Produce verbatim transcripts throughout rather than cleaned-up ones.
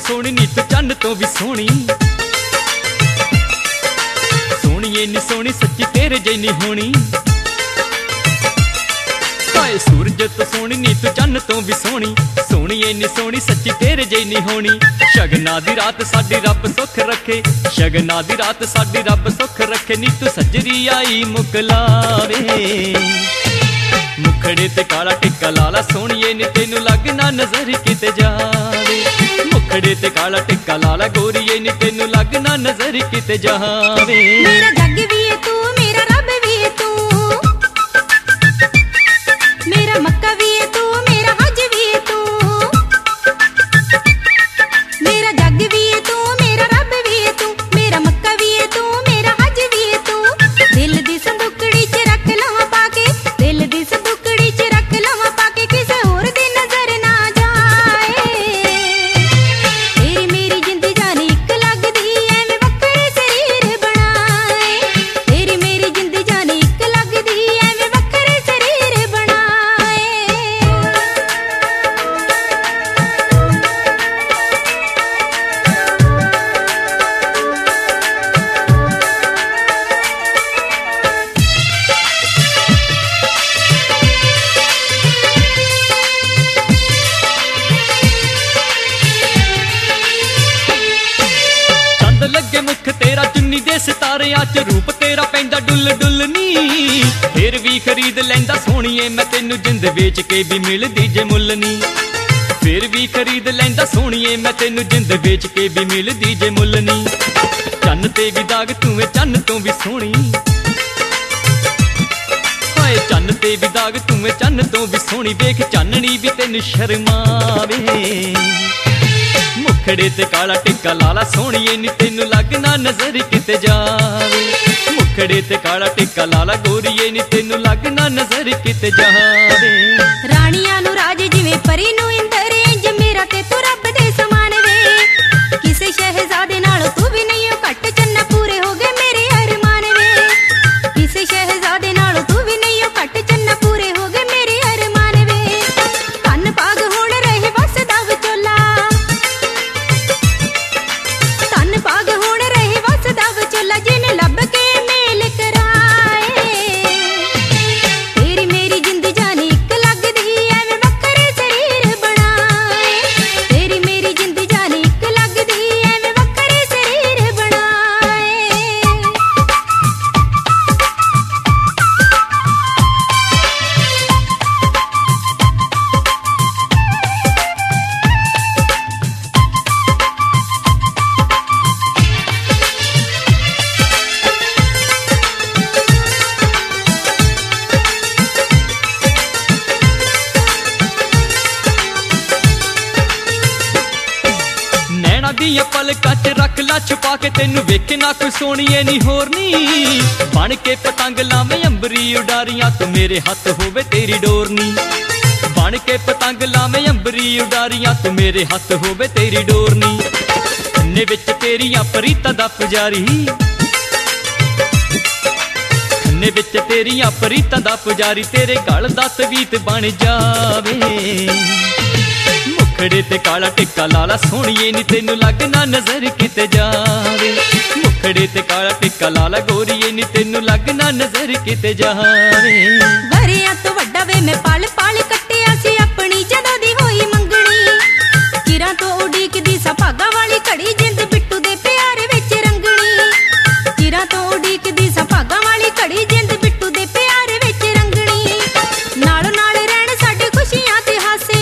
सोहनी नी तू चन्न तो भी सोहनी, सोहणीए नी सोहनी सच्ची तेरे जैनी होनी। हाय सूरज तो सोहनी नी तू चन्न तो भी सोहनी, सोहणीए नी सोहनी सच्ची तेरे जैनी होनी। शगना दी रात साडी रब सुख रखे, शगना दी रात साडी रब सुख रखे। नी तू सजरी आई मुकलावे, मुखड़े ते काला टिक्का लाला सोहणीए नी तेनू लगना नजर किते जावे। मुखड़े ते काला टिक्का लाला गोरीए नी तेनू लगना नजर किते जावे। मेरा जग भी है तू, मेरा रब भी है तू, मेरा मक्का भी है तू, मेरा हज भी है तू। मेरा जग भी है तू, मेरा रब भी है तू, मेरा मक्का भी है तू, मेरा हज भी है तू। दिल दी संदूकड़ी च रख लवां पाके, दिल दी संदूकड़ी च रख लवां पाके, किसे होर दी नजर ना जाए। तेरी मेरी जिंद जान इक लगदी एवें वखरे शरीर बनाए। तेरी मेरी जिंद जान इक लगदी एवें वखरे शरीर बनाए। चंद लगे मुख तेरा चुन्नी दे सितारियां च रूप तेरा पैंदा डुल डुल नी। फिर भी खरीद लैंदा सोहणीए मैं तेनू जिंद बेच के भी मिलदी जे मुल नी। फिर भी खरीद लैंदा सोहणीए मैं तेनू जिंद बेच के भी मिलदी जे मुल नी। चन्न ते भी दाग तू वे चन्न तो भी सोहणी, हाय चन्न ते भी दाग तू वे चन्न तो भी सोहणी। वेख चाननी भी तेनू शर्मावे, मुखड़े ते काला टिक्का लाला सोहणीए नी तेनू लगना नजर किते जावे। मुखड़े ते काला टिक्का लाला गोरीए नी तेनू लगना नजर किते जावे। राणियां नू राज जिवें परी नू इंदर, इंज मेरा ते तू रब दे समान वे। किसे शहजादे नालों तू भी नहीं हो घट, चन्ना पूरे हो गए मेरे अरमान वे। किसे शहजादे नालों तू भी नहीं हो घट, चन्ना पूरे हो गए मेरे अरमान वे। धन भाग हुण रहे वसदा विचोला, धन भाग हुण रहे वसदा विचोला, जिन्हें लब के मेल कराए। तेरी मेरी जिंद जान इक लगदी एवें वखरे शरीर बनाए। तेरी मेरी जिंद जान इक लगदी एवें वखरे शरीर बनाए। नैना दियां पलकां च रख ला छुपा के, तेनू वेखे ना कोई सोहणीए नी होर नी। बन के पतंग लावें अंबरी उडारियां, तू मेरे हत्थ होवे तेरी डोरनी। बन के पतंग लावें अंबरी उडारियां, तू मेरे हत्थ होवे तेरी डोरनी। खन्ने विच तेरियां परीतां दा पुजारी, खन्ने विच तेरियां परीतां दा पुजारी, तेरे गल दा तवीत बन जावे। मुखड़े ते काला टिक्का लाला सोहणीए नी तेनू लगना नजर किते जावे। मुखड़े ते काला टिक्का लाला गोरीए नी तेनू लगना नजर किते जावे। वरियां तो वड्डा वे मैं पल पल कट्टिया सी अपनी जदों दी होई मंगणी। किरां तो उडीकदी सा भागा वाली घड़ी, जिंद बिट्टू दे प्यार विच रंगणी। किरां तो उडीकदी सा भागा वाली घड़ी, जिंद बिट्टू दे प्यार विच रंगणी। नालों नाल रहण साडे खुशियां ते हासे,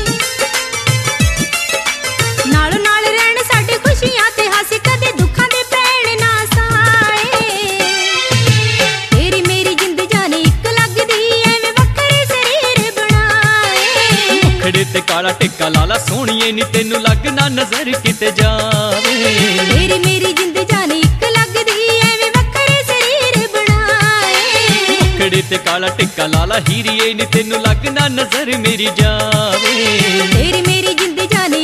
नालों नाल रहण साडे खुशियां ते हासे, कदे दुखां दे पैण ना साए। तेरी मेरी जिंद जान इक लगदी एवें वखरे शरीर बनाए। मुखड़े ते काला टिक्का लाला सोहणीए नी तेनू लगना नजर किते जावे। तेरी मेरी जिंद जान इक लगदी एवें वखरे शरीर बनाए। मुखड़े ते काला टिक्का लाला हीरीए नी तेनू लगना नजर मेरी जावे। तेरी मेरी जिंद जान